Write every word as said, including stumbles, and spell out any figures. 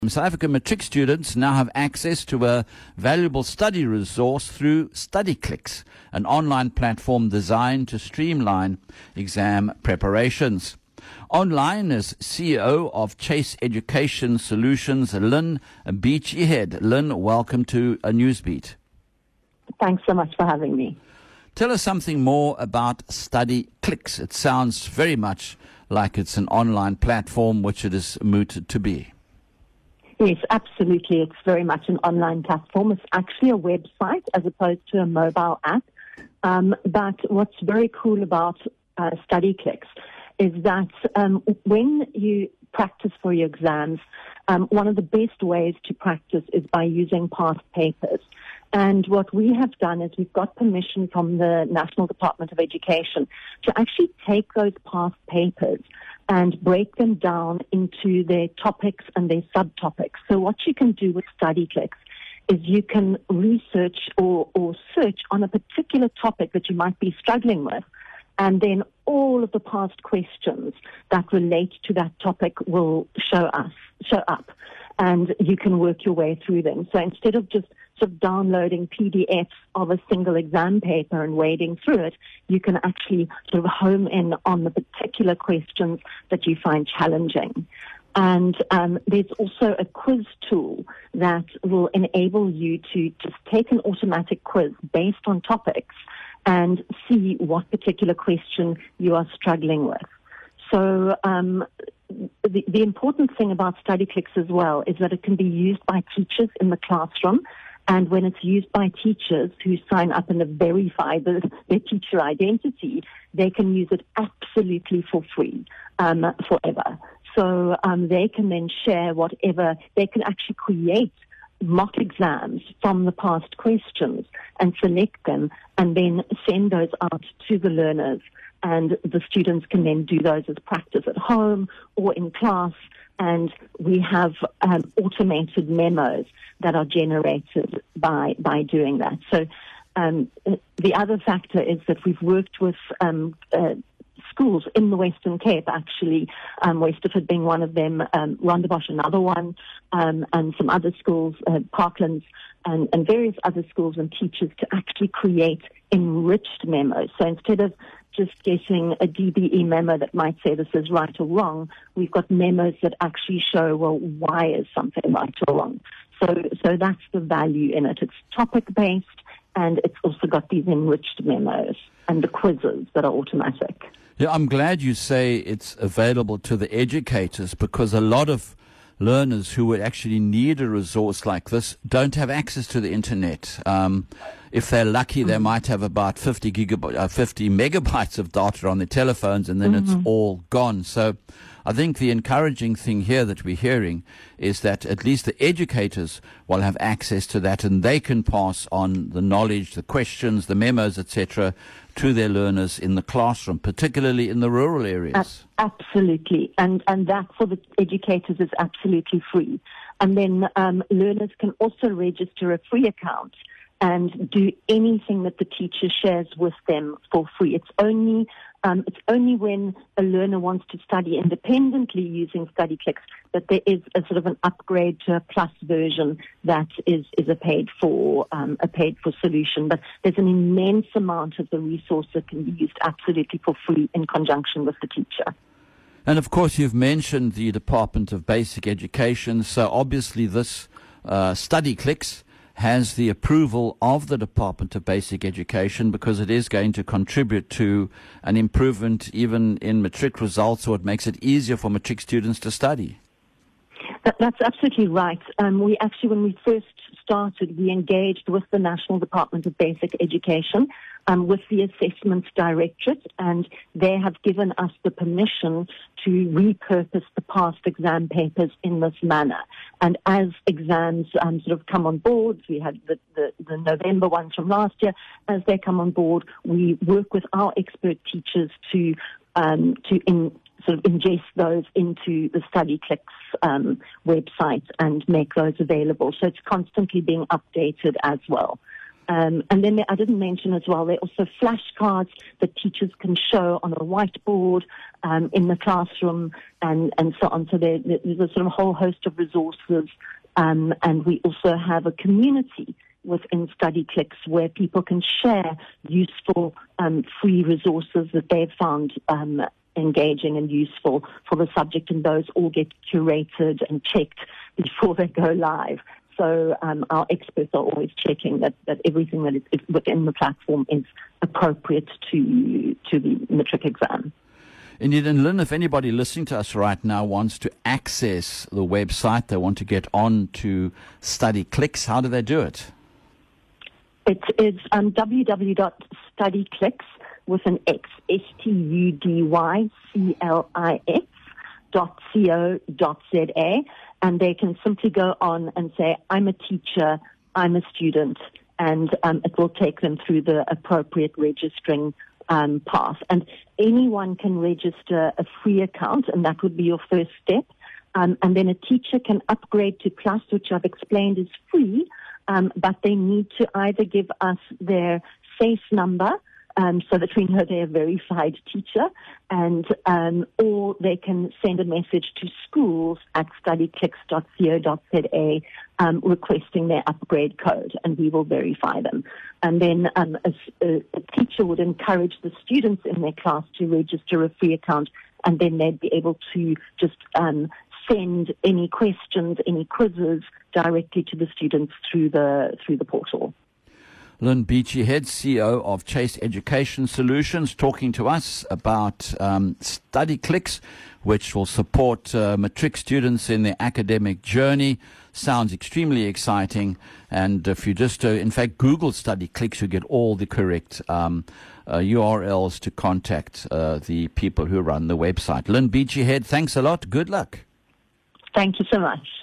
South African matric students now have access to a valuable study resource through StudyClix, an online platform designed to streamline exam preparations. Online is C E O of Chase Education Solutions, Lynn Beachyhead. Lynn, welcome to a Newsbeat. Thanks so much for having me. Tell us something more about StudyClix. It sounds very much like it's an online platform, which it is mooted to be. Yes, absolutely. It's very much an online platform. It's actually a website as opposed to a mobile app. Um, but what's very cool about uh, StudyClix is that um, when you practice for your exams, um, one of the best ways to practice is by using past papers. And what we have done is we've got permission from the National Department of Education to actually take those past papers and break them down into their topics and their subtopics. So what you can do with StudyClix is you can research or, or search on a particular topic that you might be struggling with, and then all of the past questions that relate to that topic will show us, show up, and you can work your way through them. So instead of just sort of downloading P D Fs of a single exam paper and wading through it, you can actually sort of home in on the particular questions that you find challenging. And um, there's also a quiz tool that will enable you to just take an automatic quiz based on topics and see what particular question you are struggling with. So um, the, the important thing about StudyClix as well is that it can be used by teachers in the classroom. And when it's used by teachers who sign up and verify the, their teacher identity, they can use it absolutely for free, um, forever. So um, they can then share whatever, they can actually create mock exams from the past questions and select them and then send those out to the learners. And the students can then do those as practice at home or in class. And we have um, automated memos that are generated by by doing that. So um, the other factor is that we've worked with um, uh, schools in the Western Cape, actually, um, Westerford being one of them, um, Rondebosch another one, um, and some other schools, uh, Parklands, and, and various other schools and teachers to actually create enriched memos. So instead of just getting a D B E memo that might say this is right or wrong, we've got memos that actually show, well, why is something right or wrong? So, so that's the value in it. It's topic-based, and it's also got these enriched memos and the quizzes that are automatic. Yeah, I'm glad you say it's available to the educators, because a lot of learners who would actually need a resource like this don't have access to the internet. Um, if they're lucky, they might have about fifty gigabytes, uh, fifty megabytes of data on their telephones, and then mm-hmm. it's all gone. So I think the encouraging thing here that we're hearing is that at least the educators will have access to that, and they can pass on the knowledge, the questions, the memos, et cetera, to their learners in the classroom, particularly in the rural areas. Absolutely. And, and that for the educators is absolutely free. And then um, learners can also register a free account and do anything that the teacher shares with them for free. It's only um, it's only when a learner wants to study independently using StudyClix that there is a sort of an upgrade to a plus version that is, is a paid for um, a paid for solution. But there's an immense amount of the resource that can be used absolutely for free in conjunction with the teacher. And of course, you've mentioned the Department of Basic Education. So obviously, this uh, StudyClix has the approval of the Department of Basic Education, because it is going to contribute to an improvement even in matric results, or it makes it easier for matric students to study. That, that's absolutely right. Um, we actually, when we first started, we engaged with the National Department of Basic Education, um, with the Assessment Directorate, and they have given us the permission to repurpose the past exam papers in this manner. And as exams um, sort of come on board, we had the, the, the November ones from last year, as they come on board, we work with our expert teachers to um, to in, sort of ingest those into the StudyClix um, website and make those available. So it's constantly being updated as well. Um, and then there, I didn't mention as well, there are also flashcards that teachers can show on a whiteboard um, in the classroom and, and so on. So there, there's a sort of whole host of resources. Um, and we also have a community within StudyClix where people can share useful um, free resources that they've found um, engaging and useful for the subject, and those all get curated and checked before they go live. So um, our experts are always checking that, that everything that is, is within the platform is appropriate to to the matric exam. Indeed, and Lynn, if anybody listening to us right now wants to access the website, they want to get on to StudyClix, how do they do it? It is um, w w w dot studyclix with an X, S T U D Y C L I X dot co dot Z A, and they can simply go on and say, I'm a teacher, I'm a student, and um, it will take them through the appropriate registering um, path. And anyone can register a free account, and that would be your first step. Um, and then a teacher can upgrade to Plus, which I've explained is free, um, but they need to either give us their SAFE number, Um, so that we know they're a verified teacher, and um, or they can send a message to schools at studyclix dot co dot Z A um, requesting their upgrade code, and we will verify them. And then um, a, a teacher would encourage the students in their class to register a free account, and then they'd be able to just um, send any questions, any quizzes directly to the students through the through the portal. Lynn Beachy, Head C E O of Chase Education Solutions, talking to us about um, StudyClix, which will support uh, matric students in their academic journey. Sounds extremely exciting. And if you just, uh, in fact, Google StudyClix, you get all the correct um, uh, U R Ls to contact uh, the people who run the website. Lynn Beachy, Head, thanks a lot. Good luck. Thank you so much.